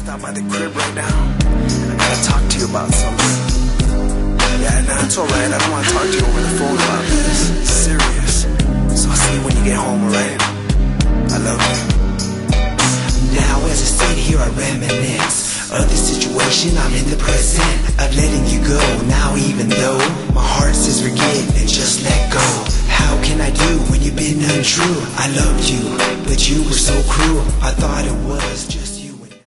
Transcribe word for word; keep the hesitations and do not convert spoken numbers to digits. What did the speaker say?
stop by the crib right now. I gotta talk to you about something. Yeah, nah, it's alright. I don't wanna talk to you over the phone about this. It's serious. So I'll see you when you get home, alright? I love you. Now as I sit here I reminisce of the situation, I'm in the present of letting you go. Now even though my heart says forget and just let go, how can I do when you've been untrue? I loved you, but you were so cruel. I thought it was just